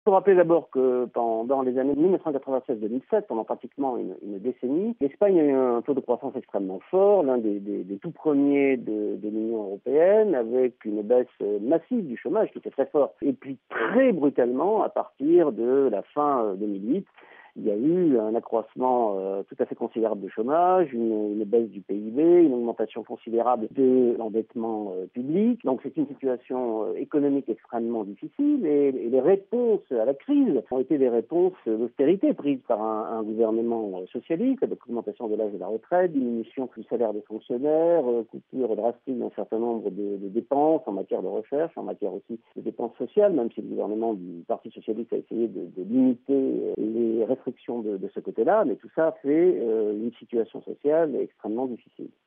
Il faut rappeler d'abord que pendant les années 1996-2007, pendant pratiquement une décennie, l'Espagne a eu un taux de croissance extrêmement fort, l'un des tout premiers de l'Union européenne, avec une baisse massive du chômage qui était très fort. Et puis très brutalement, à partir de la fin 2008, il y a eu un accroissement tout à fait considérable du chômage, une baisse du PIB, une augmentation considérable de l'endettement public. Donc c'est une situation économique extrêmement difficile et les réponses à la crise ont été des réponses d'austérité prises par un gouvernement socialiste, avec augmentation de l'âge de la retraite, diminution du salaire des fonctionnaires, coupure drastique d'un certain nombre de dépenses en matière de recherche, en matière aussi de dépenses sociales, même si le gouvernement du Parti socialiste a essayé de limiter les restrictions de ce côté-là, mais tout ça fait une situation sociale extrêmement difficile.